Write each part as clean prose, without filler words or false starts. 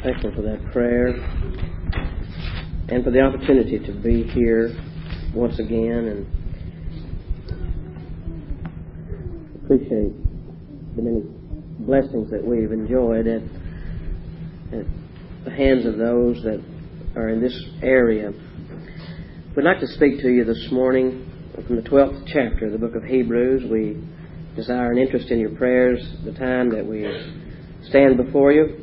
thankful for that prayer and for the opportunity to be here once again, and appreciate the many blessings that we've enjoyed at the hands of those that are in this area. We'd like to speak to you this morning from the 12th chapter of the book of Hebrews. We desire an interest in your prayers the time that we stand before you.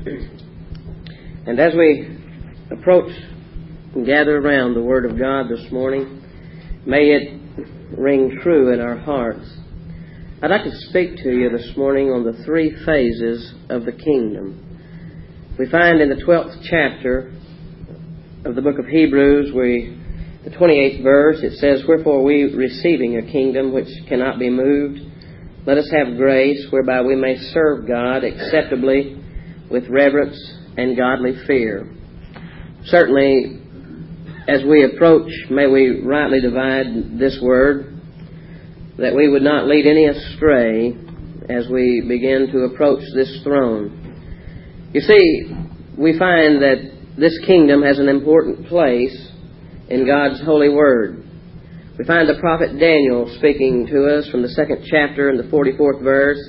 And as we approach and gather around the Word of God this morning, may it ring true in our hearts. I'd like to speak to you this morning on the three phases of the kingdom. We find in the 12th chapter of the book of Hebrews, the 28th verse, it says, "Wherefore we, receiving a kingdom which cannot be moved, let us have grace whereby we may serve God acceptably with reverence and godly fear." Certainly, as we approach, may we rightly divide this word, that we would not lead any astray as we begin to approach this throne. You see, we find that this kingdom has an important place in God's holy word. We find the prophet Daniel speaking to us from the 2nd chapter and the 44th verse.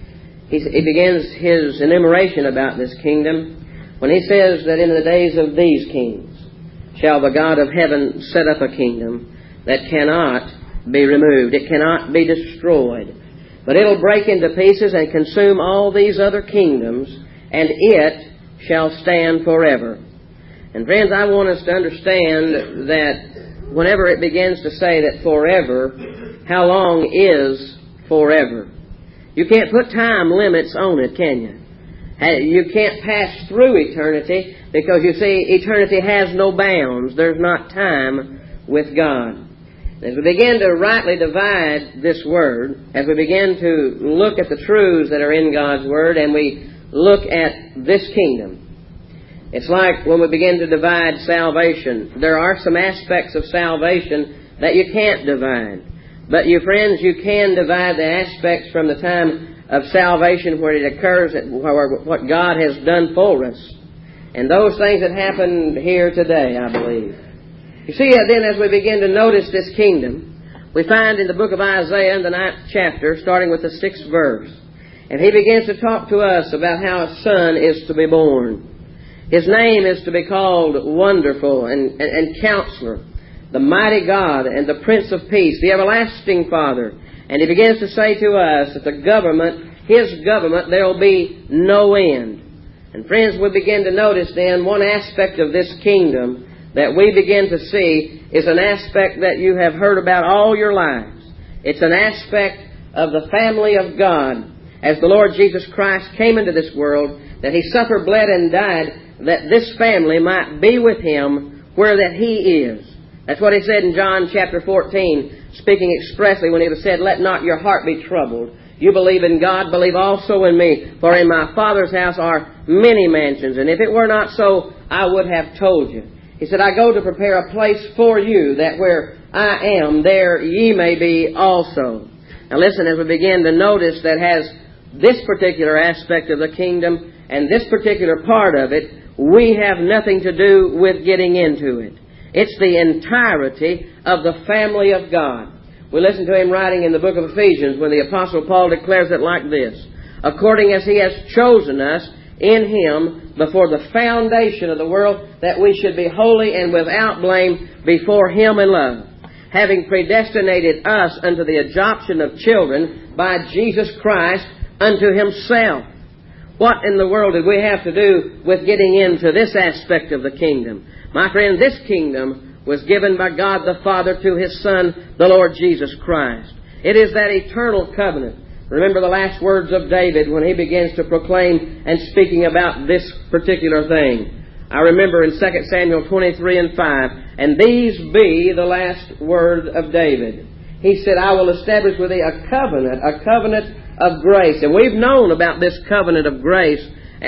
He begins his enumeration about this kingdom when he says that in the days of these kings shall the God of heaven set up a kingdom that cannot be removed. It cannot be destroyed. But it'll break into pieces and consume all these other kingdoms, and it shall stand forever. And friends, I want us to understand that whenever it begins to say that forever, how long is forever? You can't put time limits on it, can you? You can't pass through eternity, because you see, eternity has no bounds. There's not time with God. As we begin to rightly divide this Word, as we begin to look at the truths that are in God's Word, and we look at this kingdom, it's like when we begin to divide salvation. There are some aspects of salvation that you can't divide. But you friends, you can divide the aspects from the time of salvation where it occurs, what God has done for us. And those things that happen here today, I believe. You see, then as we begin to notice this kingdom, we find in the book of Isaiah in the 9th chapter, starting with the 6th verse, and he begins to talk to us about how a son is to be born. His name is to be called Wonderful and Counselor, the Mighty God and the Prince of Peace, the Everlasting Father. And he begins to say to us that the government, His government, there will be no end. And friends, we begin to notice then one aspect of this kingdom that we begin to see is an aspect that you have heard about all your lives. It's an aspect of the family of God. As the Lord Jesus Christ came into this world, that He suffered, bled, and died, that this family might be with Him where that He is. That's what He said in John chapter 14, speaking expressly when He said, "Let not your heart be troubled. You believe in God, believe also in me. For in my Father's house are many mansions, and if it were not so, I would have told you." He said, "I go to prepare a place for you, that where I am, there ye may be also." Now listen, as we begin to notice that has this particular aspect of the kingdom and this particular part of it, we have nothing to do with getting into it. It's the entirety of the family of God. We listen to him writing in the book of Ephesians when the Apostle Paul declares it like this: "According as He has chosen us in Him before the foundation of the world, that we should be holy and without blame before Him in love, having predestinated us unto the adoption of children by Jesus Christ unto Himself." What in the world did we have to do with getting into this aspect of the kingdom? My friend, this kingdom was given by God the Father to His Son, the Lord Jesus Christ. It is that eternal covenant. Remember the last words of David when he begins to proclaim and speaking about this particular thing. I remember in 2 Samuel 23 and 5, "And these be the last word of David." He said, "I will establish with thee a covenant of grace." And we've known about this covenant of grace.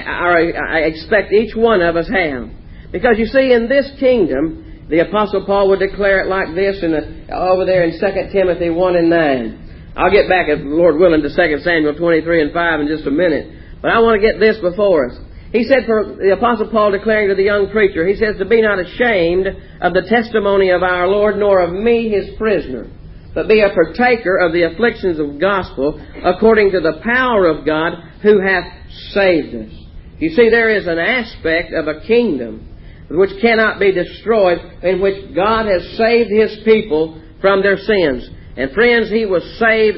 I expect each one of us have. Because you see, in this kingdom, the Apostle Paul would declare it like this over there in 2 Timothy 1 and 9. I'll get back, if Lord willing, to 2 Samuel 23 and 5 in just a minute. But I want to get this before us. He said, for the Apostle Paul declaring to the young preacher, he says, to be not ashamed of the testimony of our Lord, nor of me his prisoner, but be a partaker of the afflictions of the gospel, according to the power of God, who hath saved us. You see, there is an aspect of a kingdom which cannot be destroyed, in which God has saved his people from their sins. And friends, we were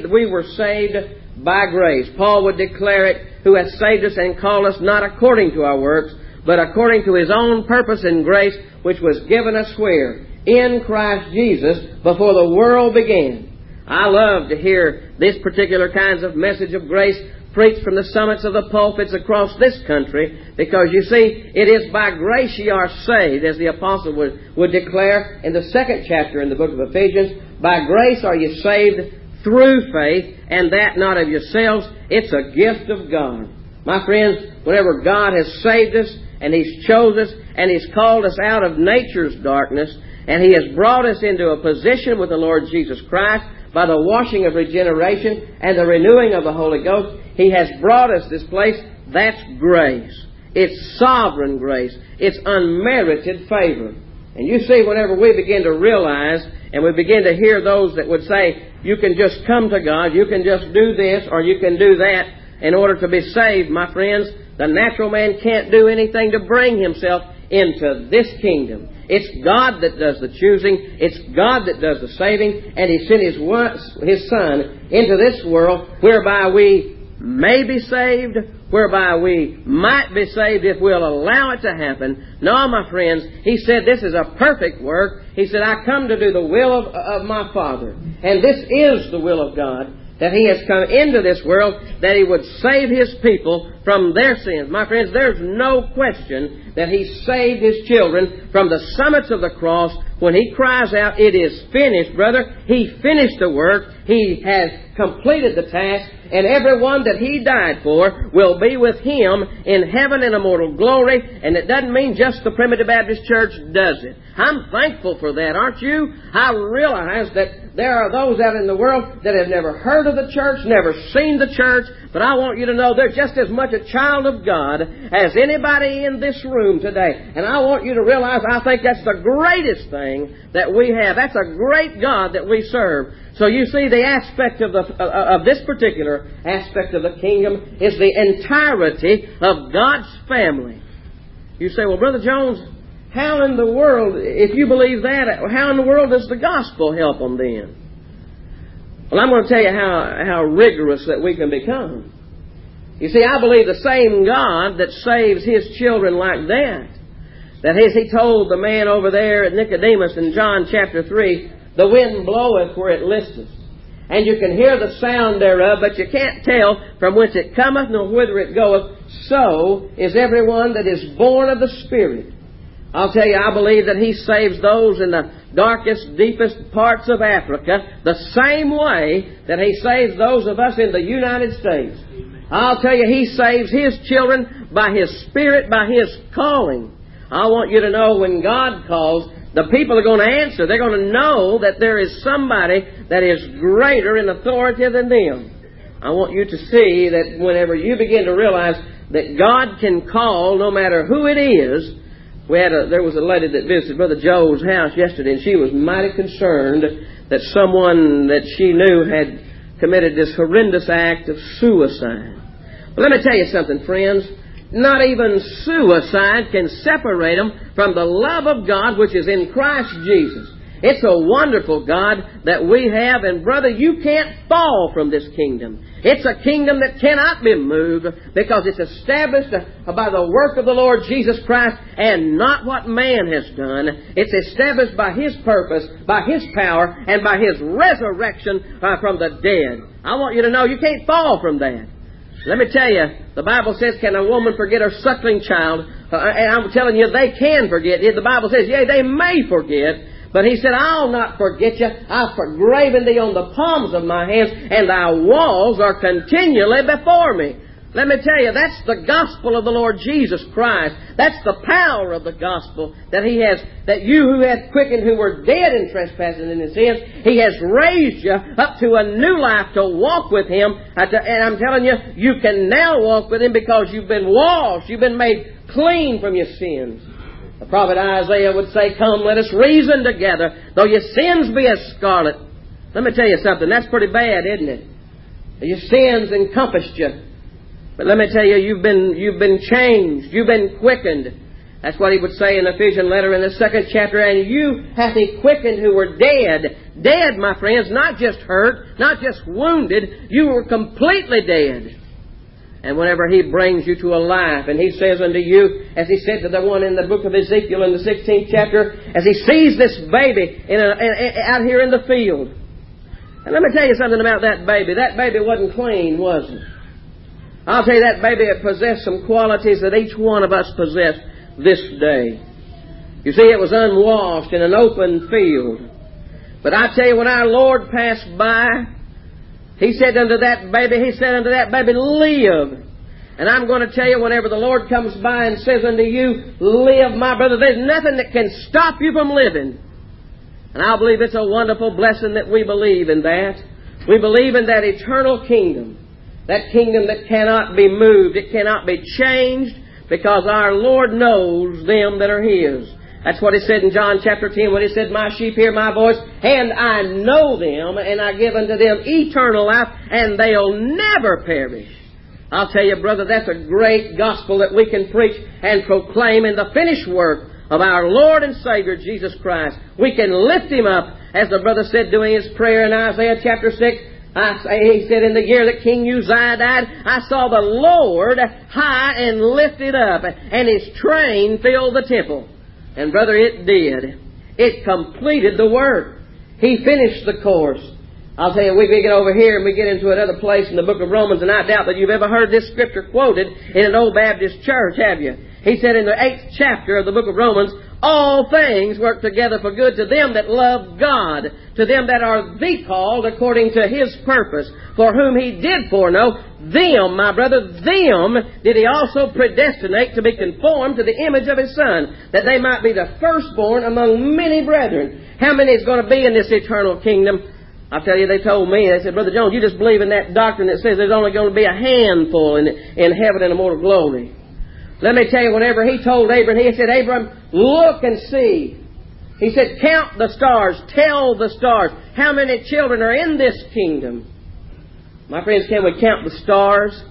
saved by grace. Paul would declare it, who hath saved us and called us not according to our works, but according to his own purpose and grace, which was given us where? In Christ Jesus, before the world began. I love to hear this particular kinds of message of grace preached from the summits of the pulpits across this country, because you see, it is by grace ye are saved, as the apostle would declare in the 2nd chapter in the book of Ephesians. By grace are you saved through faith, and that not of yourselves. It's a gift of God. My friends, whenever God has saved us, and he's chosen us, and he's called us out of nature's darkness, and he has brought us into a position with the Lord Jesus Christ by the washing of regeneration and the renewing of the Holy Ghost, he has brought us this place. That's grace. It's sovereign grace. It's unmerited favor. And you see, whenever we begin to realize, and we begin to hear those that would say, you can just come to God, you can just do this, or you can do that in order to be saved, my friends, the natural man can't do anything to bring himself into this kingdom. It's God that does the choosing. It's God that does the saving. And he sent his Son into this world whereby we may be saved, whereby we might be saved if we'll allow it to happen. No, my friends, he said this is a perfect work. He said, I come to do the will of my Father. And this is the will of God, that he has come into this world, that he would save his people from their sins. My friends, there's no question that he saved his children from the summits of the cross. When he cries out, it is finished, brother, he finished the work. He has completed the task, and everyone that he died for will be with him in heaven in immortal glory. And it doesn't mean just the Primitive Baptist Church does it. I'm thankful for that, aren't you? I realize that there are those out in the world that have never heard of the church, never seen the church, but I want you to know they're just as much a child of God as anybody in this room today. And I want you to realize I think that's the greatest thing that we have. That's a great God that we serve. So you see, the aspect of this particular aspect of the kingdom is the entirety of God's family. You say, well, Brother Jones, how in the world, if you believe that, how in the world does the gospel help them then? Well, I'm going to tell you how rigorous that we can become. You see, I believe the same God that saves his children like that as he told the man over there at Nicodemus in John chapter 3, the wind bloweth where it listeth, and you can hear the sound thereof, but you can't tell from whence it cometh nor whither it goeth. So is everyone that is born of the Spirit. I'll tell you, I believe that he saves those in the darkest, deepest parts of Africa the same way that he saves those of us in the United States. I'll tell you, he saves his children by his Spirit, by his calling. I want you to know when God calls, the people are going to answer. They're going to know that there is somebody that is greater in authority than them. I want you to see that whenever you begin to realize that God can call no matter who it is. There was a lady that visited Brother Joe's house yesterday, and she was mighty concerned that someone that she knew had committed this horrendous act of suicide. But let me tell you something, friends. Not even suicide can separate them from the love of God which is in Christ Jesus. It's a wonderful God that we have, and brother, you can't fall from this kingdom. It's a kingdom that cannot be moved because it's established by the work of the Lord Jesus Christ and not what man has done. It's established by his purpose, by his power, and by his resurrection from the dead. I want you to know you can't fall from that. Let me tell you, the Bible says, can a woman forget her suckling child? And I'm telling you, they can forget. The Bible says, yea, they may forget. But he said, I'll not forget you. I've graven thee on the palms of my hands, and thy walls are continually before me. Let me tell you, that's the gospel of the Lord Jesus Christ. That's the power of the gospel that He has, that you who had quickened, who were dead in trespasses and in sins, He has raised you up to a new life to walk with Him. And I'm telling you, you can now walk with Him because you've been washed, you've been made clean from your sins. The prophet Isaiah would say, "Come, let us reason together, though your sins be as scarlet." Let me tell you something, that's pretty bad, isn't it? Your sins encompassed you. But let me tell you, you've been changed. You've been quickened. That's what he would say in the Ephesian letter in the 2nd chapter. "And you hath He quickened who were dead." Dead, my friends, not just hurt, not just wounded. You were completely dead. And whenever He brings you to a life, and He says unto you, as He said to the one in the book of Ezekiel in the 16th chapter, as He sees this baby out here in the field. And let me tell you something about that baby. That baby wasn't clean, was it? I'll tell you, that baby possessed some qualities that each one of us possess this day. You see, it was unwashed in an open field. But I tell you, when our Lord passed by, He said unto that baby, "Live." And I'm going to tell you, whenever the Lord comes by and says unto you, "Live, my brother," there's nothing that can stop you from living. And I believe it's a wonderful blessing that we believe in that. We believe in that eternal kingdom. That kingdom that cannot be moved. It cannot be changed, because our Lord knows them that are His. That's what He said in John chapter 10 when He said, "My sheep hear my voice, and I know them, and I give unto them eternal life, and they'll never perish." I'll tell you, brother, that's a great gospel that we can preach and proclaim in the finished work of our Lord and Savior Jesus Christ. We can lift Him up, as the brother said doing his prayer in Isaiah chapter 6. He said, "In the year that King Uzziah died, I saw the Lord high and lifted up, and His train filled the temple." And brother, it did. It completed the work. He finished the course. I'll tell you, we get over here and we get into another place in the book of Romans, and I doubt that you've ever heard this scripture quoted in an old Baptist church, have you? He said in the 8th chapter of the book of Romans, "All things work together for good to them that love God, to them that are the called according to His purpose, for whom He did foreknow, them," my brother, "them did He also predestinate to be conformed to the image of His Son, that they might be the firstborn among many brethren." How many is going to be in this eternal kingdom? I'll tell you, they told me, they said, "Brother Jones, you just believe in that doctrine that says there's only going to be a handful in heaven in immortal glory." Let me tell you, whenever He told Abraham, He said, "Abraham, look and see." He said, "Count the stars, tell the stars, how many children are in this kingdom?" My friends, can we count the stars?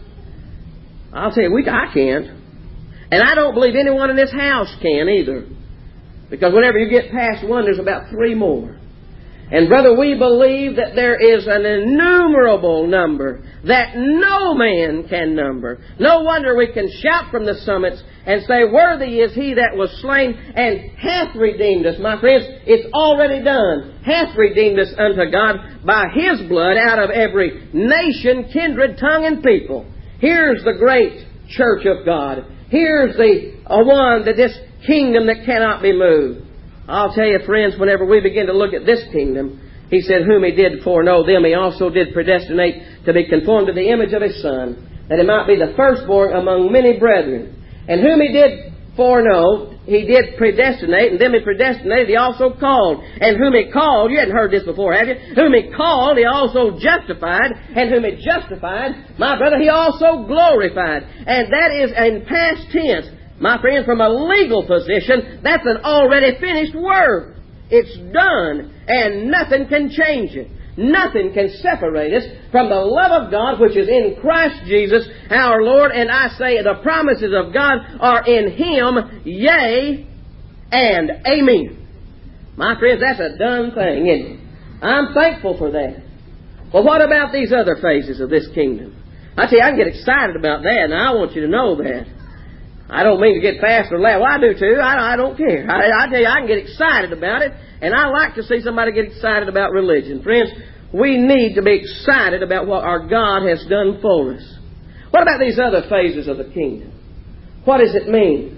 I'll tell you, I can't. And I don't believe anyone in this house can either. Because whenever you get past one, there's about 3 more. And brother, we believe that there is an innumerable number that no man can number. No wonder we can shout from the summits and say, "Worthy is He that was slain and hath redeemed us." My friends, it's already done. Hath redeemed us unto God by His blood out of every nation, kindred, tongue, and people. Here's the great church of God. Here's the one, that this kingdom that cannot be moved. I'll tell you, friends, whenever we begin to look at this kingdom, He said, "Whom He did foreknow, them He also did predestinate to be conformed to the image of His Son, that He might be the firstborn among many brethren." And whom He did foreknow, He did predestinate, and them He predestinated, He also called. And whom He called, you hadn't heard this before, have you? Whom He called, He also justified. And whom He justified, my brother, He also glorified. And that is in past tense. My friend, from a legal position, that's an already finished work. It's done, and nothing can change it. Nothing can separate us from the love of God which is in Christ Jesus our Lord. And I say the promises of God are in Him, yea and amen. My friends, that's a done thing, isn't it? I'm thankful for that. Well, what about these other phases of this kingdom? I tell you, I can get excited about that, and I want you to know that. I don't mean to get fast or loud. Well, I do too. I don't care. I tell you, I can get excited about it, and I like to see somebody get excited about religion. Friends, we need to be excited about what our God has done for us. What about these other phases of the kingdom? What does it mean?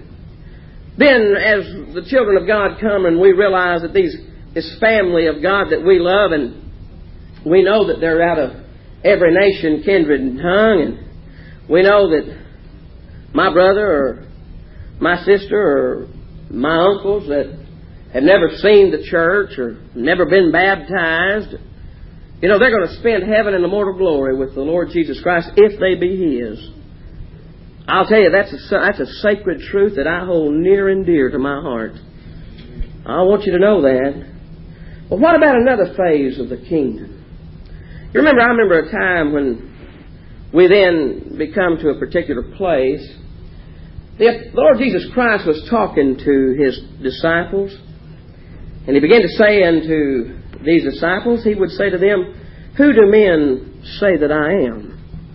Then, as the children of God come and we realize that this family of God that we love, and we know that they're out of every nation, kindred, and tongue, and We know that my brother or my sister or my uncles that have never seen the church or never been baptized, they're going to spend heaven in immortal glory with the Lord Jesus Christ if they be His. I'll tell you, that's a sacred truth that I hold near and dear to my heart. I want you to know that. Well, what about another phase of the kingdom? I remember a time when we then become to a particular place. The Lord Jesus Christ was talking to His disciples, and He began to say unto these disciples, He would say to them, "Who do men say that I am?"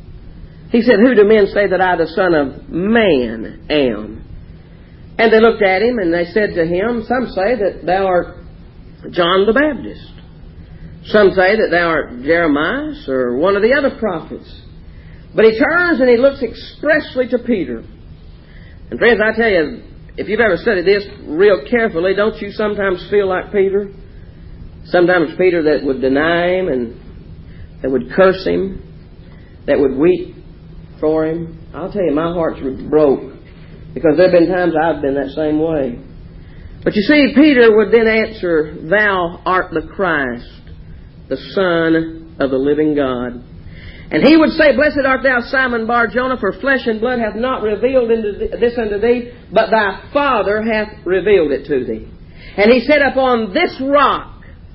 He said, "Who do men say that I, the Son of Man, am?" And they looked at Him and they said to Him, "Some say that Thou art John the Baptist. Some say that Thou art Jeremiah or one of the other prophets." But He turns and He looks expressly to Peter. And friends, I tell you, if you've ever studied this real carefully, don't you sometimes feel like Peter? Sometimes Peter that would deny Him and that would curse Him, that would weep for Him. I'll tell you, my heart's broke because there have been times I've been that same way. But you see, Peter would then answer, "Thou art the Christ, the Son of the living God." And he would say, "Blessed art thou, Simon Bar-Jonah, for flesh and blood hath not revealed this unto thee, but thy Father hath revealed it to thee." And He said, "Upon this rock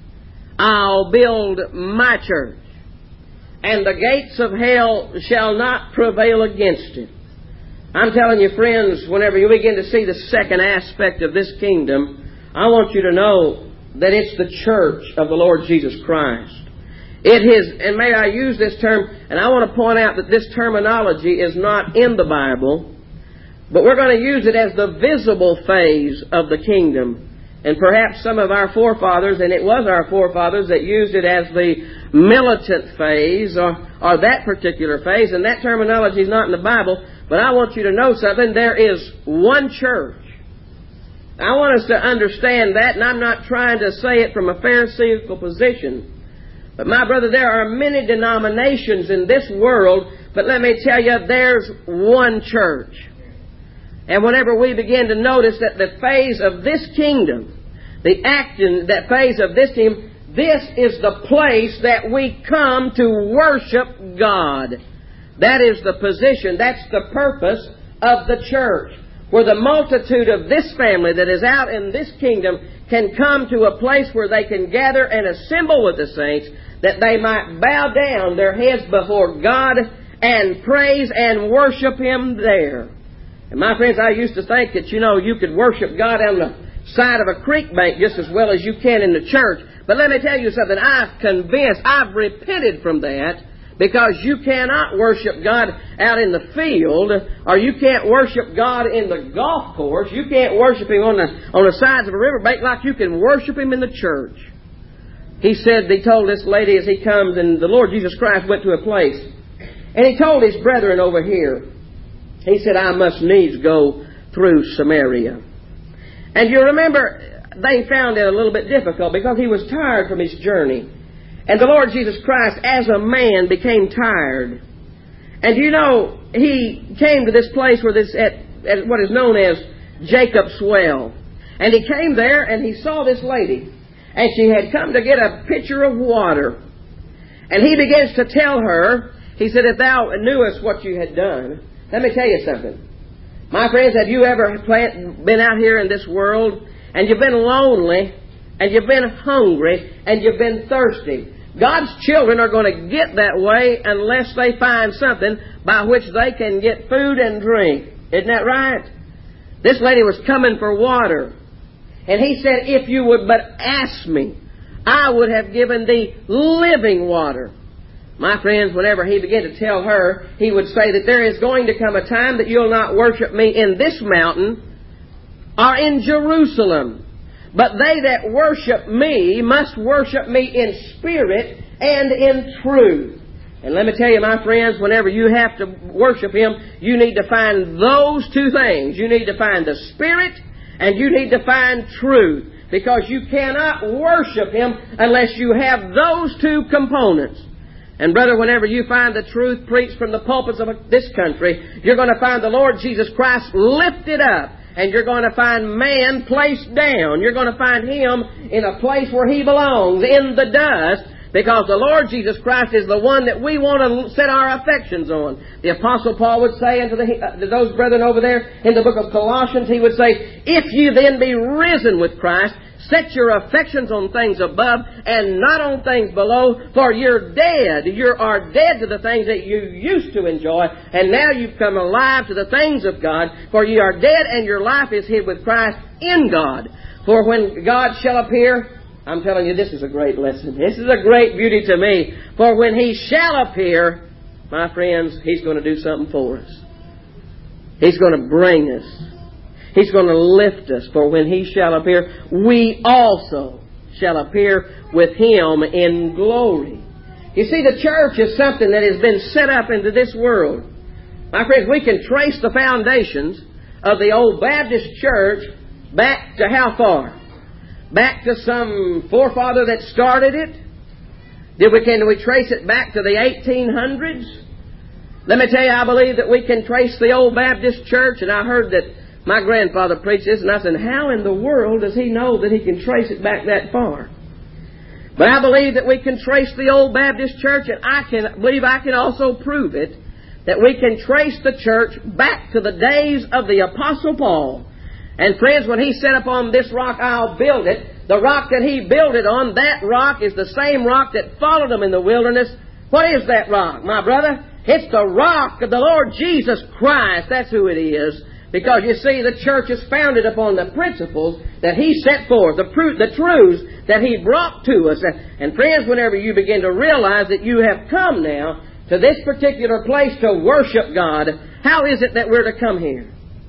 I'll build my church, and the gates of hell shall not prevail against it." I'm telling you, friends, whenever you begin to see the second aspect of this kingdom, I want you to know that it's the church of the Lord Jesus Christ. It is, and may I use this term, and I want to point out that this terminology is not in the Bible, but we're going to use it as the visible phase of the kingdom. And perhaps some of our forefathers, and it was our forefathers that used it as the militant phase or that particular phase, and that terminology is not in the Bible, but I want you to know something. There is one church. I want us to understand that, and I'm not trying to say it from a Pharisaical position. But my brother, there are many denominations in this world, but let me tell you, there's one church. And whenever we begin to notice that the phase of this kingdom, that phase of this kingdom, this is the place that we come to worship God. That is the position, that's the purpose of the church. Where the multitude of this family that is out in this kingdom can come to a place where they can gather and assemble with the saints, that they might bow down their heads before God and praise and worship Him there. And my friends, I used to think that, you could worship God on the side of a creek bank just as well as you can in the church. But let me tell you something, I've repented from that, because you cannot worship God out in the field, or you can't worship God in the golf course. You can't worship Him on the sides of a riverbank like you can worship Him in the church. He told this lady as he comes, and the Lord Jesus Christ went to a place, and He told His brethren over here, He said, "I must needs go through Samaria." And you remember, they found it a little bit difficult because He was tired from His journey. And the Lord Jesus Christ, as a man, became tired. And He came to this place where at what is known as Jacob's Well. And He came there and He saw this lady. And she had come to get a pitcher of water. And He begins to tell her, He said, "If thou knewest what you had done." Let me tell you something. My friends, have you ever been out here in this world and you've been lonely and you've been hungry and you've been thirsty? God's children are going to get that way unless they find something by which they can get food and drink. Isn't that right? This lady was coming for water. And He said, "If you would but ask me, I would have given thee living water." My friends, whenever He began to tell her, He would say that there is going to come a time that you'll not worship me in this mountain or in Jerusalem. But they that worship me must worship me in spirit and in truth. And let me tell you, my friends, whenever you have to worship Him, you need to find those two things. You need to find the Spirit and you need to find truth. Because you cannot worship Him unless you have those two components. And brother, whenever you find the truth preached from the pulpits of this country, you're going to find the Lord Jesus Christ lifted up. And you're going to find man placed down. You're going to find Him in a place where He belongs, in the dust, because the Lord Jesus Christ is the one that we want to set our affections on. The Apostle Paul would say unto to those brethren over there in the book of Colossians, he would say, if you then be risen with Christ, set your affections on things above and not on things below, for you're dead. You are dead to the things that you used to enjoy, and now you've come alive to the things of God, for you are dead and your life is hid with Christ in God. For when God shall appear, I'm telling you, this is a great lesson. This is a great beauty to me. For when He shall appear, my friends, He's going to do something for us. He's going to bring us. He's going to lift us. For when He shall appear, we also shall appear with Him in glory. You see, the church is something that has been set up into this world. My friends, we can trace the foundations of the old Baptist church back to how far? Back to some forefather that started it? Can we trace it back to the 1800s? Let me tell you, I believe that we can trace the old Baptist church, and I heard that my grandfather preached this, and I said, how in the world does he know that he can trace it back that far? But I believe that we can trace the old Baptist church, and I can also prove it, that we can trace the church back to the days of the Apostle Paul. And friends, when he said, upon this rock I'll build it, the rock that he built it on, that rock is the same rock that followed him in the wilderness. What is that rock, my brother? It's the rock of the Lord Jesus Christ. That's who it is. Because you see, the church is founded upon the principles that He set forth, the truths that He brought to us. And friends, whenever you begin to realize that you have come now to this particular place to worship God, how is it that we're to come here?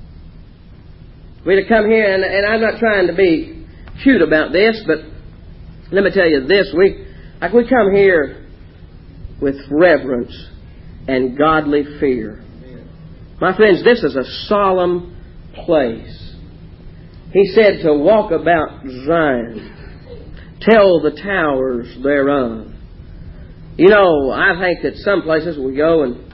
We're to come here, and I'm not trying to be cute about this, but let me tell you this. We come here with reverence and godly fear. My friends, this is a solemn place. He said to walk about Zion, tell the towers thereof. You know, I think that some places we go and,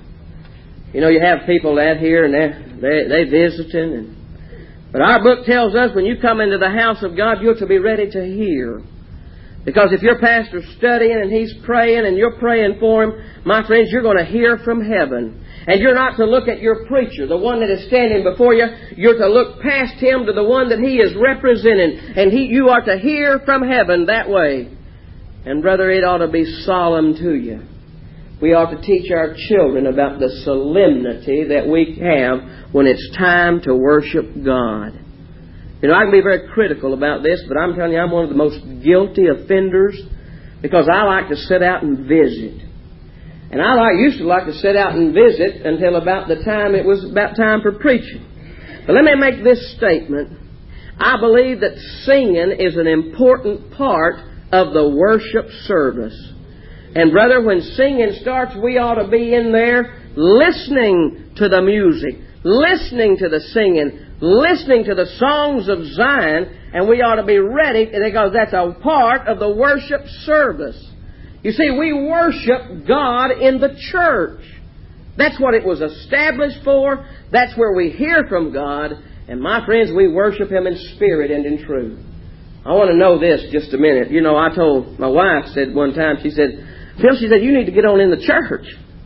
you know, you have people out here and they visiting. But our book tells us when you come into the house of God, you're to be ready to hear. Because if your pastor's studying and he's praying and you're praying for him, my friends, you're going to hear from heaven. And you're not to look at your preacher, the one that is standing before you. You're to look past him to the one that he is representing. And you are to hear from heaven that way. And brother, it ought to be solemn to you. We ought to teach our children about the solemnity that we have when it's time to worship God. You know, I can be very critical about this, but I'm telling you, I'm one of the most guilty offenders because I like to sit out and visit. And I used to like to sit out and visit until about the time it was about time for preaching. But let me make this statement. I believe that singing is an important part of the worship service. And brother, when singing starts, we ought to be in there listening to the music, listening to the singing, listening to the songs of Zion, and we ought to be ready because that's a part of the worship service. You see, we worship God in the church. That's what it was established for. That's where we hear from God. And my friends, we worship Him in spirit and in truth. I want to know this just a minute. You know, I told my wife, said one time, she said, Phil, she said, you need to get on in the church.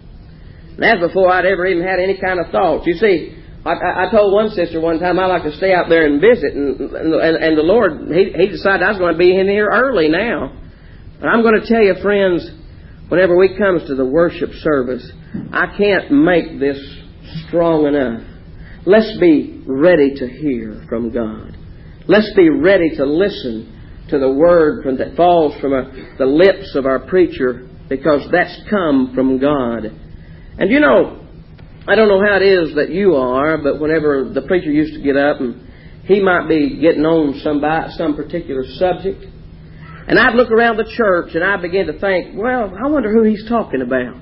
And that's before I'd ever even had any kind of thoughts. You see, I told one sister one time I like to stay out there and visit. And the Lord, He decided I was going to be in here early now. But I'm going to tell you, friends, whenever we come to the worship service, I can't make this strong enough. Let's be ready to hear from God. Let's be ready to listen to the word that falls from the lips of our preacher, because that's come from God. And you know, I don't know how it is that you are, but whenever the preacher used to get up and he might be getting on some particular subject, and I'd look around the church and I'd begin to think, well, I wonder who he's talking about.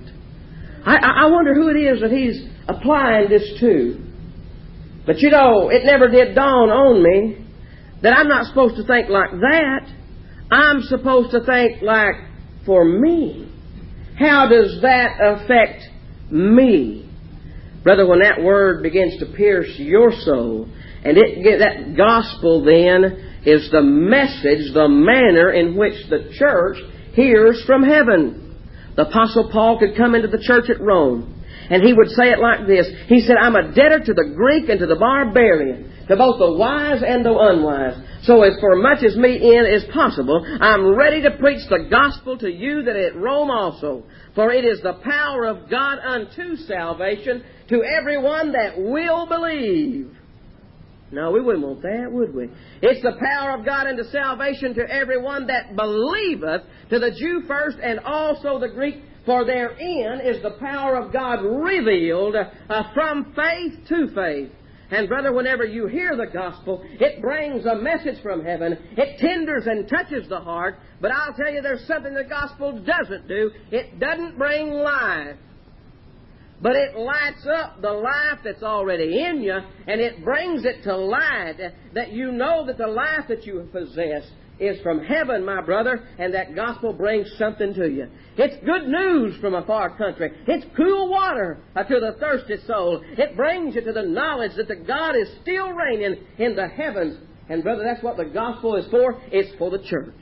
I wonder who it is that he's applying this to. But you know, it never did dawn on me that I'm not supposed to think like that. I'm supposed to think like, for me, How does that affect me? Brother, when that Word begins to pierce your soul, and that gospel then is the message, the manner in which the church hears from heaven. The Apostle Paul could come into the church at Rome, and he would say it like this. He said, I'm a debtor to the Greek and to the barbarian, to both the wise and the unwise. So as for much as me in is possible, I'm ready to preach the gospel to you that at Rome also. For it is the power of God unto salvation to everyone that will believe. No, we wouldn't want that, would we? It's the power of God unto salvation to everyone that believeth, to the Jew first and also the Greek. For therein is the power of God revealed from faith to faith. And brother, whenever you hear the gospel, it brings a message from heaven. It tenders and touches the heart. But I'll tell you, there's something the gospel doesn't do. It doesn't bring life. But it lights up the life that's already in you, and it brings it to light, that you know that the life that you possess is from heaven, my brother, and that gospel brings something to you. It's good news from a far country. It's cool water to the thirsty soul. It brings you to the knowledge that the God is still reigning in the heavens. And brother, that's what the gospel is for. It's for the church.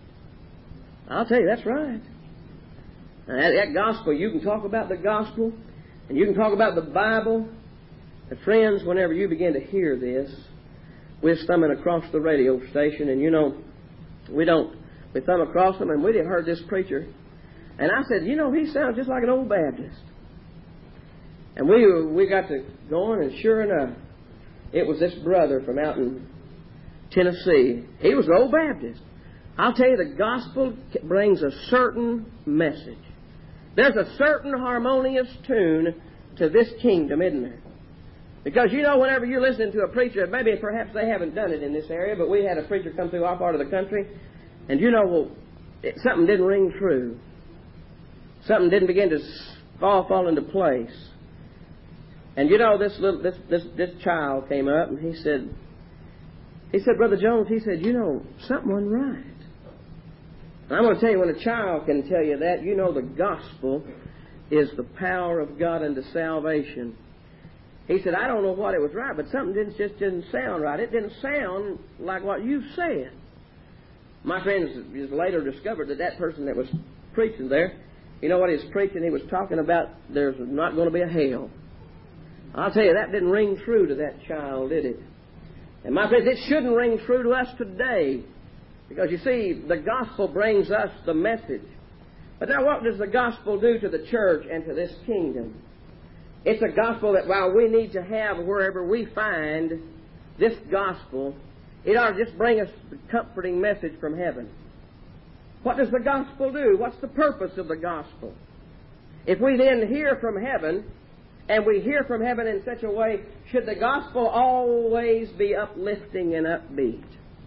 I'll tell you, that's right. Now, that gospel, you can talk about the gospel, and you can talk about the Bible. And friends, whenever you begin to hear this, we're thumbing across the radio station, and you know, we thumb across them, and we heard this preacher. And I said, you know, he sounds just like an old Baptist. And we got to going, and sure enough, it was this brother from out in Tennessee. He was an old Baptist. I'll tell you, the gospel brings a certain message. There's a certain harmonious tune to this kingdom, isn't there? Because, you know, whenever you're listening to a preacher, maybe perhaps they haven't done it in this area, but we had a preacher come through our part of the country, and you know, something didn't ring true. Something didn't begin to fall into place. And you know, this child came up, and he said, Brother Jones, he said, you know, something wasn't right. And I'm going to tell you, when a child can tell you that, you know the gospel is the power of God unto salvation. He said, I don't know what it was right, but something just didn't sound right. It didn't sound like what you said. My friends just later discovered that person that was preaching there, you know what he was preaching? He was talking about there's not going to be a hell. I'll tell you, that didn't ring true to that child, did it? And my friends, it shouldn't ring true to us today. Because you see, the gospel brings us the message. But now what does the gospel do to the church and to this kingdom? It's a gospel that while we need to have wherever we find this gospel, it ought to just bring us the comforting message from heaven. What does the gospel do? What's the purpose of the gospel? If we then hear from heaven, and we hear from heaven in such a way, should the gospel always be uplifting and upbeat?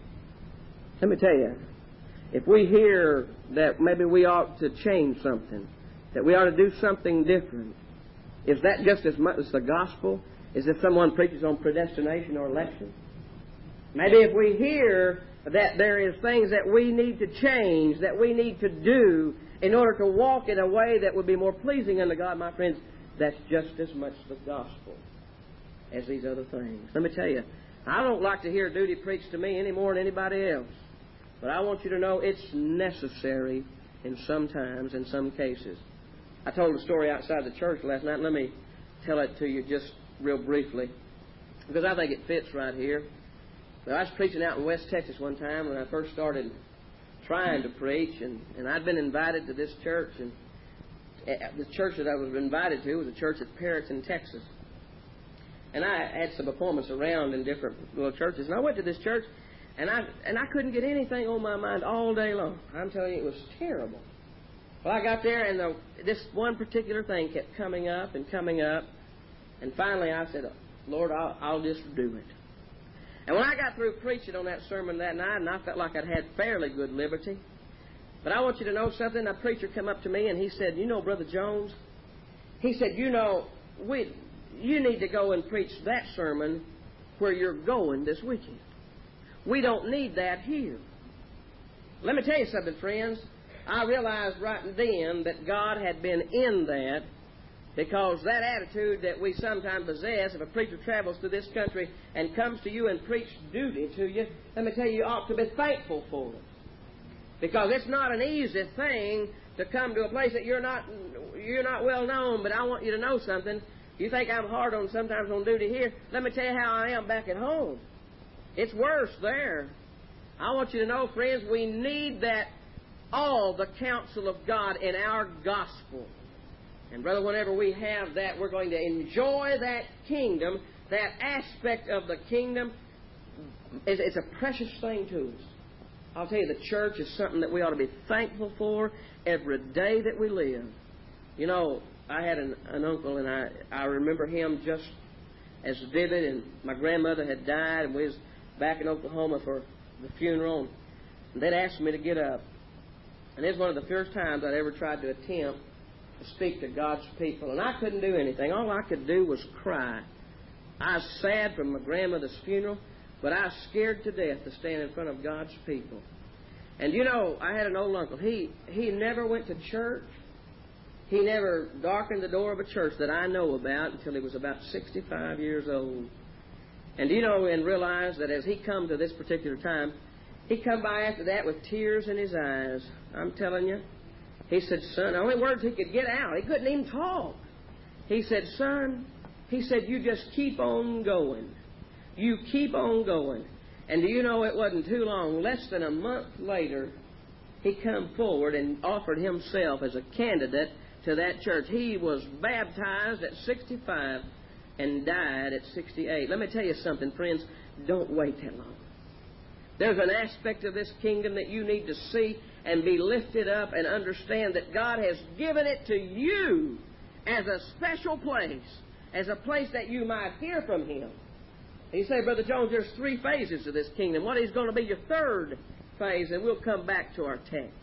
Let me tell you, if we hear that maybe we ought to change something, that we ought to do something different, is that just as much as the gospel as if someone preaches on predestination or election? Maybe if we hear that there is things that we need to change, that we need to do in order to walk in a way that would be more pleasing unto God, my friends, that's just as much the gospel as these other things. Let me tell you, I don't like to hear duty preached to me any more than anybody else. But I want you to know it's necessary in some times, in some cases. I told a story outside the church last night. Let me tell it to you just real briefly, because I think it fits right here. Well, I was preaching out in West Texas one time when I first started trying to preach, and I'd been invited to this church, and the church that I was invited to was a church at Perryton, Texas. And I had some appointments around in different little churches, and I went to this church, and I couldn't get anything on my mind all day long. I'm telling you, it was terrible. Well, I got there, and this one particular thing kept coming up, and finally I said, Lord, I'll just do it. And when I got through preaching on that sermon that night, and I felt like I'd had fairly good liberty, but I want you to know something. A preacher came up to me, and he said, you know, Brother Jones, he said, you know, you need to go and preach that sermon where you're going this weekend. We don't need that here. Let me tell you something, friends. I realized right then that God had been in that, because that attitude that we sometimes possess, if a preacher travels through this country and comes to you and preaches duty to you, let me tell you, you ought to be thankful for it. Because it's not an easy thing to come to a place that you're not well known, but I want you to know something. You think I'm hard on sometimes on duty here. Let me tell you how I am back at home. It's worse there. I want you to know, friends, we need that, all the counsel of God in our gospel. And brother, whenever we have that, we're going to enjoy that kingdom, that aspect of the kingdom. It's a precious thing to us. I'll tell you, the church is something that we ought to be thankful for every day that we live. You know, I had an uncle, and I remember him just as vivid, and my grandmother had died, and we was back in Oklahoma for the funeral, and they'd asked me to get up. And it was one of the first times I'd ever tried to attempt to speak to God's people. And I couldn't do anything. All I could do was cry. I was sad from my grandmother's funeral, but I was scared to death to stand in front of God's people. And you know, I had an old uncle. He never went to church. He never darkened the door of a church that I know about until he was about 65 years old. And you know, and realized that as he come to this particular time, he come by after that with tears in his eyes. I'm telling you. He said, son, the only words he could get out, he couldn't even talk. He said, son, he said, you just keep on going. You keep on going. And do you know, it wasn't too long, less than a month later, he come forward and offered himself as a candidate to that church. He was baptized at 65 and died at 68. Let me tell you something, friends. Don't wait that long. There's an aspect of this kingdom that you need to see and be lifted up and understand that God has given it to you as a special place, as a place that you might hear from Him. And you say, Brother Jones, there's 3 phases to this kingdom. What is going to be your 3rd phase? And we'll come back to our text.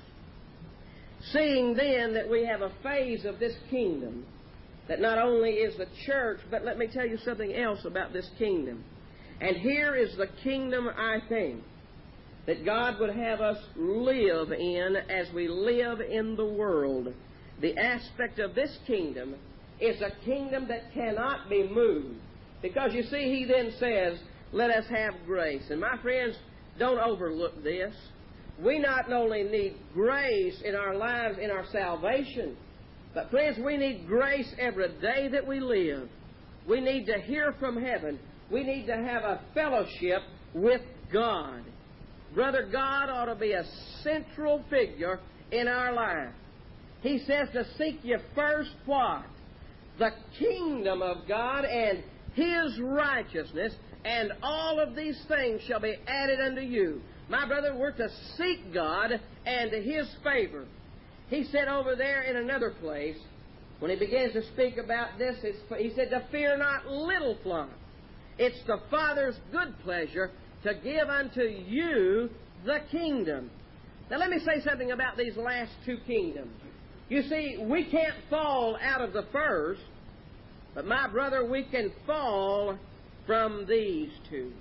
Seeing then that we have a phase of this kingdom that not only is the church, but let me tell you something else about this kingdom. And here is the kingdom, I think, that God would have us live in as we live in the world. The aspect of this kingdom is a kingdom that cannot be moved. Because you see, He then says, let us have grace. And my friends, don't overlook this. We not only need grace in our lives, in our salvation, but friends, we need grace every day that we live. We need to hear from heaven. We need to have a fellowship with God. Brother, God ought to be a central figure in our life. He says to seek ye first what? The kingdom of God and His righteousness, and all of these things shall be added unto you. My brother, we're to seek God and His favor. He said over there in another place, when he begins to speak about this, he said, to fear not, little flock. It's the Father's good pleasure to give unto you the kingdom. Now let me say something about these last 2 kingdoms. You see, we can't fall out of the first, but my brother, we can fall from these 2.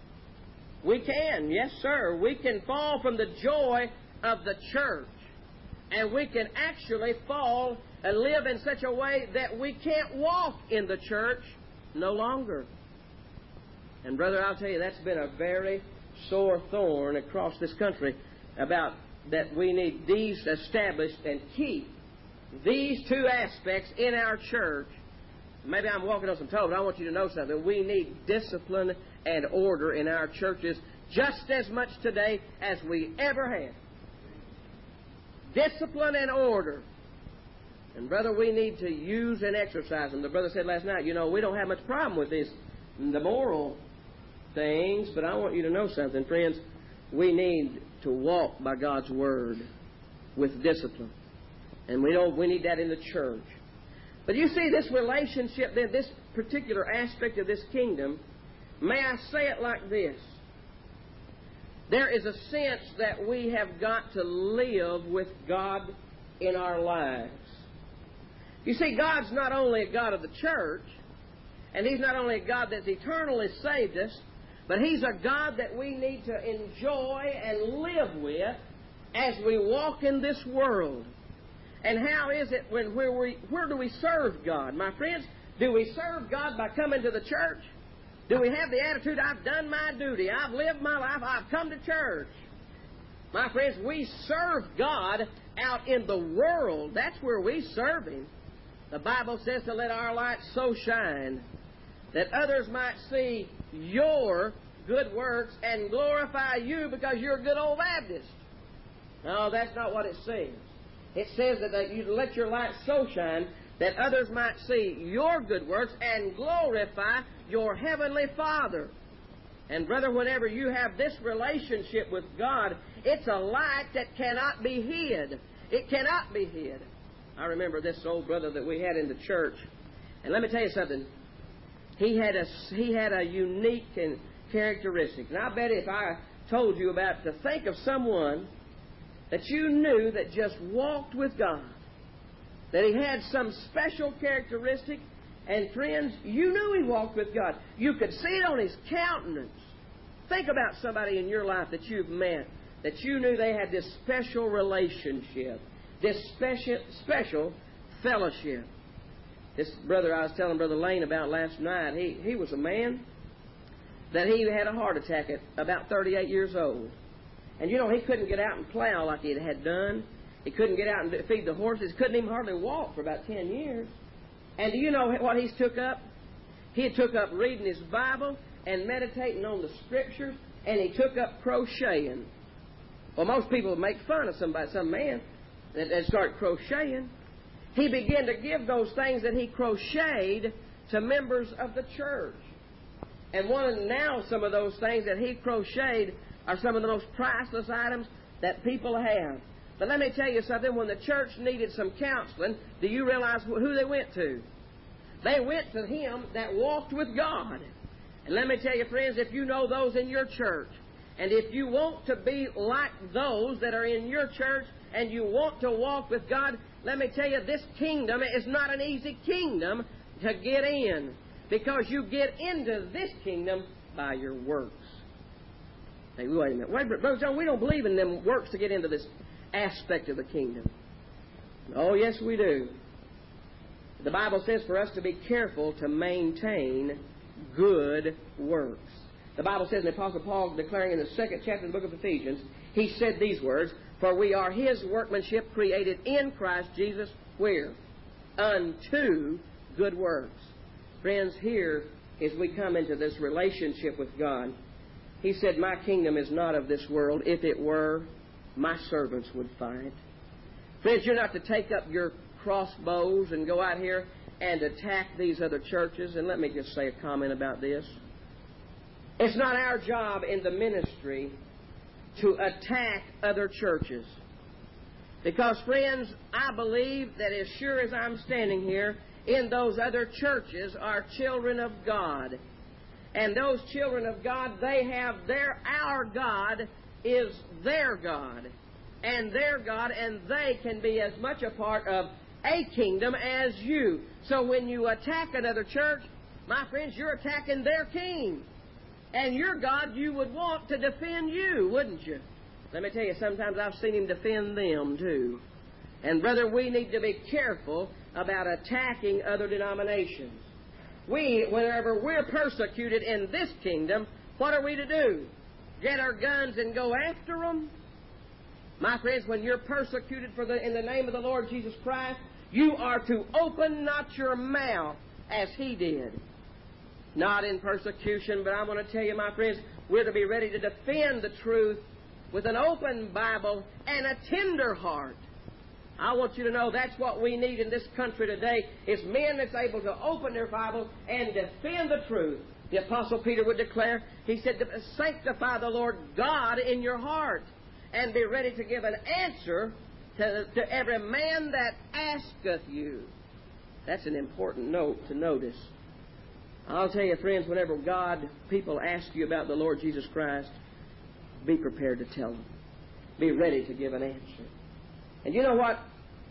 We can, yes sir, we can fall from the joy of the church. And we can actually fall and live in such a way that we can't walk in the church no longer. And brother, I'll tell you, that's been a very sore thorn across this country, about that we need these established and keep these 2 aspects in our church. Maybe I'm walking on some toes, but I want you to know something. We need discipline and order in our churches just as much today as we ever have. Discipline and order. And brother, we need to use and exercise them. The brother said last night, you know, we don't have much problem with this, the moral things, but I want you to know something, friends. We need to walk by God's Word with discipline. And we need that in the church. But you see, this relationship, then, this particular aspect of this kingdom, may I say it like this? There is a sense that we have got to live with God in our lives. You see, God's not only a God of the church, and He's not only a God that's eternally saved us, but He's a God that we need to enjoy and live with as we walk in this world. And how is it where do we serve God? My friends, do we serve God by coming to the church? Do we have the attitude, I've done my duty, I've lived my life, I've come to church? My friends, we serve God out in the world. That's where we serve Him. The Bible says to let our light so shine that others might see your good works and glorify you because you're a good old Baptist. No, that's not what it says. It says that you let your light so shine that others might see your good works and glorify your Heavenly Father. And brother, whenever you have this relationship with God, it's a light that cannot be hid. It cannot be hid. I remember this old brother that we had in the church. And let me tell you something. He had a unique characteristic. And I bet if I told you about to think of someone that you knew that just walked with God, that he had some special characteristic, and friends, you knew he walked with God. You could see it on his countenance. Think about somebody in your life that you've met, that you knew they had this special relationship, this special fellowship. This brother I was telling Brother Lane about last night, he was a man that he had a heart attack at about 38 years old. And you know, he couldn't get out and plow like he had done. He couldn't get out and feed the horses. Couldn't even hardly walk for about 10 years. And do you know what he took up? He took up reading his Bible and meditating on the Scriptures, and he took up crocheting. Well, most people would make fun of some man that started crocheting. He began to give those things that he crocheted to members of the church. And now some of those things that he crocheted are some of the most priceless items that people have. But let me tell you something. When the church needed some counseling, do you realize who they went to? They went to him that walked with God. And let me tell you, friends, if you know those in your church, and if you want to be like those that are in your church, and you want to walk with God, let me tell you, this kingdom is not an easy kingdom to get in, because you get into this kingdom by your works. Hey, wait a minute. Brother John, we don't believe in them works to get into this aspect of the kingdom. Oh, yes, we do. The Bible says for us to be careful to maintain good works. The Bible says, in the Apostle Paul declaring in the 2nd chapter of the book of Ephesians, he said these words, "For we are His workmanship created in Christ Jesus," where? "Unto good works." Friends, here, as we come into this relationship with God, He said, "My kingdom is not of this world. If it were, my servants would fight." Friends, you're not to take up your crossbows and go out here and attack these other churches. And let me just say a comment about this. It's not our job in the ministry to attack other churches. Because, friends, I believe that as sure as I'm standing here, in those other churches are children of God. And those children of God, they have our God is their God. And their God, and they can be as much a part of a kingdom as you. So when you attack another church, my friends, you're attacking their king. And your God, you would want to defend you, wouldn't you? Let me tell you, sometimes I've seen Him defend them too. And brother, we need to be careful about attacking other denominations. Whenever we're persecuted in this kingdom, what are we to do? Get our guns and go after them? My friends, when you're persecuted in the name of the Lord Jesus Christ, you are to open not your mouth as He did. Not in persecution, but I'm going to tell you, my friends, we're to be ready to defend the truth with an open Bible and a tender heart. I want you to know that's what we need in this country today, is men that's able to open their Bible and defend the truth. The Apostle Peter would declare, he said, "Sanctify the Lord God in your heart, and be ready to give an answer to every man that asketh you." That's an important note to notice. I'll tell you, friends, whenever people ask you about the Lord Jesus Christ, be prepared to tell them. Be ready to give an answer. And you know what?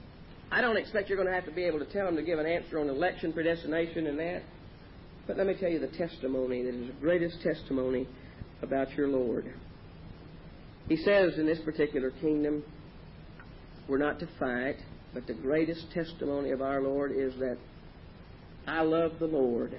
I don't expect you're going to have to be able to tell them to give an answer on election, predestination, and that. But let me tell you the testimony that is the greatest testimony about your Lord. He says in this particular kingdom, we're not to fight, but the greatest testimony of our Lord is that I love the Lord.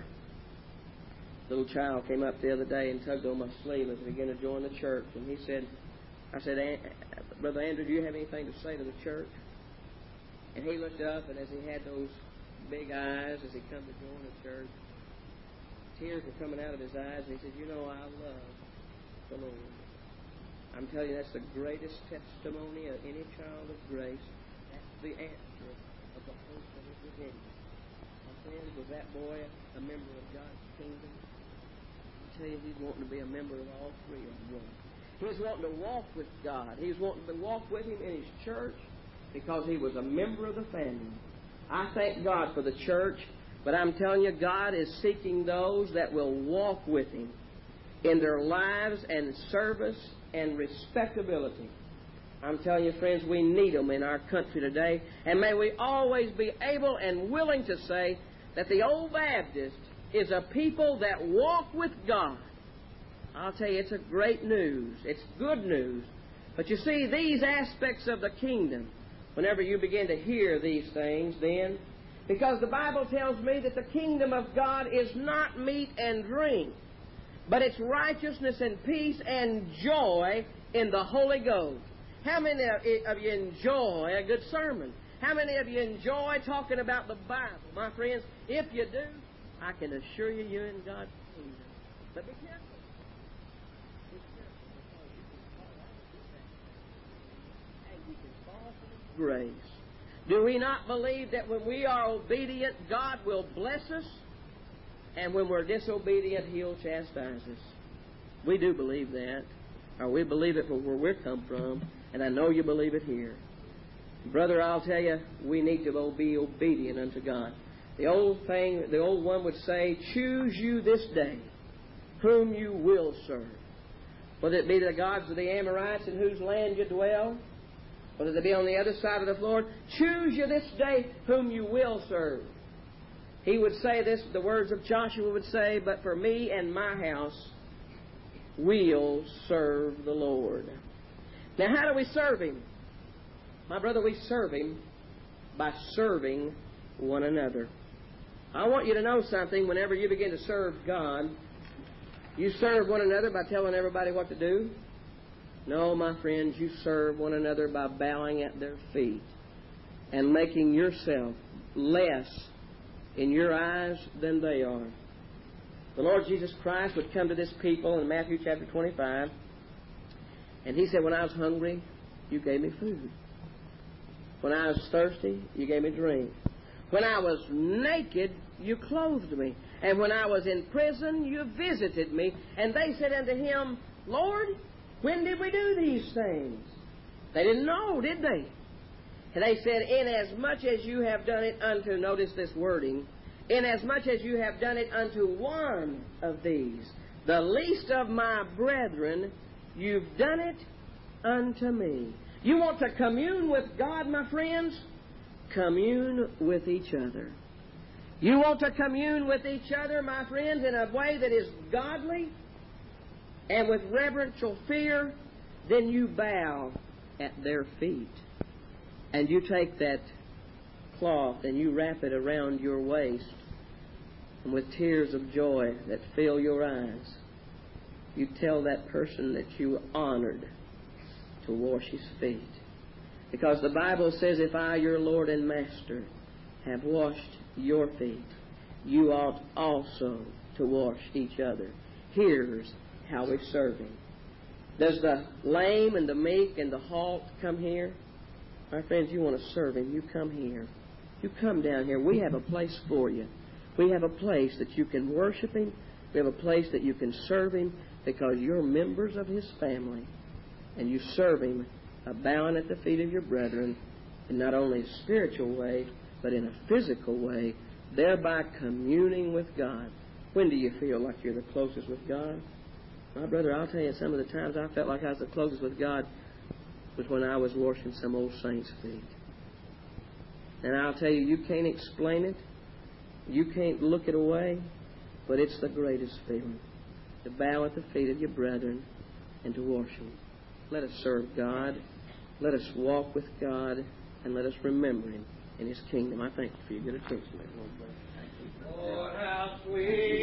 A little child came up the other day and tugged on my sleeve as he began to join the church. And he said, I said, Brother Andrew, do you have anything to say to the church? And he looked up, and as he had those big eyes as he come to join the church, tears were coming out of his eyes, and he said, you know, I love the Lord. I'm telling you, that's the greatest testimony of any child of grace. That's the answer of the hope that is within you. My friends, was that boy a member of God's kingdom? I tell you, he's wanting to be a member of all three of them. He's wanting to walk with God. He's wanting to walk with Him in His church because he was a member of the family. I thank God for the church, but I'm telling you, God is seeking those that will walk with Him in their lives and service and respectability. I'm telling you, friends, we need them in our country today. And may we always be able and willing to say that the Old Baptist is a people that walk with God. I'll tell you, it's a great news. It's good news. But you see, these aspects of the kingdom, whenever you begin to hear these things, then, because the Bible tells me that the kingdom of God is not meat and drink, but it's righteousness and peace and joy in the Holy Ghost. How many of you enjoy a good sermon? How many of you enjoy talking about the Bible? My friends, if you do, I can assure you you're in God's kingdom. But be careful. Be careful, because you can fall out of this act. And you can fall from His grace. Do we not believe that when we are obedient, God will bless us? And when we're disobedient, He'll chastise us. We do believe that. Or we believe it from where we come from. And I know you believe it here. Brother, I'll tell you, we need to be obedient unto God. The old one would say, choose you this day whom you will serve. Whether it be the gods of the Amorites in whose land you dwell, whether it be on the other side of the floor, choose you this day whom you will serve. He would say this, the words of Joshua would say, but for me and my house, we'll serve the Lord. Now, how do we serve Him? My brother, we serve Him by serving one another. I want you to know something. Whenever you begin to serve God, you serve one another by telling everybody what to do. No, my friends, you serve one another by bowing at their feet and making yourself less in your eyes than they are. The Lord Jesus Christ would come to this people in Matthew chapter 25, and He said, when I was hungry, you gave me food. When I was thirsty, you gave me drink. When I was naked, you clothed me. And when I was in prison, you visited me. And they said unto Him, Lord, when did we do these things? They didn't know, did they? And they said, inasmuch as you have done it unto, notice this wording, inasmuch as you have done it unto one of these, the least of my brethren, you've done it unto me. You want to commune with God, my friends? Commune with each other. You want to commune with each other, my friends, in a way that is godly and with reverential fear, then you bow at their feet. And you take that cloth and you wrap it around your waist, and with tears of joy that fill your eyes, you tell that person that you were honored to wash his feet. Because the Bible says, if I, your Lord and Master, have washed your feet, you ought also to wash each other. Here's how we serve Him. Does the lame and the meek and the halt come here? My friends, you want to serve Him, you come here. You come down here. We have a place for you. We have a place that you can worship Him. We have a place that you can serve Him because you're members of His family. And you serve Him bowing at the feet of your brethren in not only a spiritual way, but in a physical way, thereby communing with God. When do you feel like you're the closest with God? My brother, I'll tell you, some of the times I felt like I was the closest with God was when I was washing some old saint's feet. And I'll tell you, you can't explain it. You can't look it away, but it's the greatest feeling to bow at the feet of your brethren and to wash them. Let us serve God. Let us walk with God. And let us remember Him in His kingdom. I thank you for your good attention. Lord, how sweet.